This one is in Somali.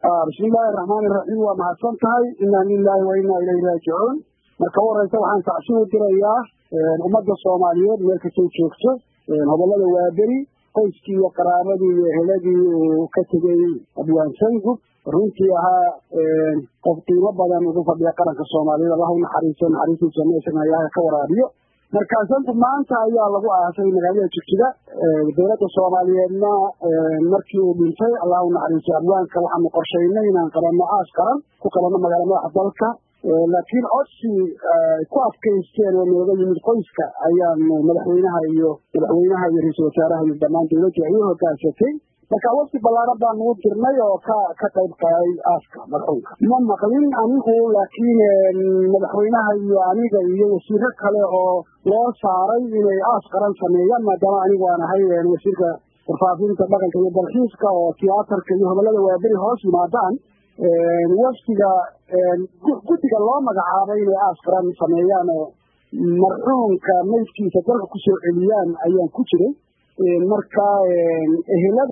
بسم الله الرحمن الرحيم ومع الصنطهي إنا لله وإنا إليه راجعون مركور رئيسة وحان تعشيه الدرياه الأمد الصوماليين ملكة شوكسة هذا الله وابري قيسكي وقرابدي وهلدي وكتبي أبوان سيقب runtiiha qof qiimo badan ugu fadhiya qaranka Soomaaliyeed Allahumma xariiso sameeyay ayaa ka waraabiyo markaasan maanta ayaa lagu aasay magaalada Jigjiga dowladda Soomaaliyeedna markii uu dhintay Allahumma xariiso abwaanka waxaan qorsheynay inaan qaranno aas qaran ku qabanno magaalada dalka laakiin codsi ku afkaysteen oo nooga yimid qoyska ayaan madaxweynaha iyo ra'iisul wasaaraha iyo dhammaan dowladda ay hogaansatay marka waqti balaaran baan u dirnay oo ka qayb qaatay aaska marxuumka ma maqlin anigu laakiin madaxweynaha iyo aniga iyo wasiiro kale oo loo saaray inay aas qaran sameeyaan maadaama anigu aan ahay wasiirka warfaafinta dhaqanka iyo dalxiiska oo tiyaatarka iyo hadallada waabari hoos yimaadaan waftiga guddiga loo magacaabay inay aas qaran sameeyaan oo marxuumka meydkiisa dalka ku soo celiyaan ayaan ku jiray marka ehelada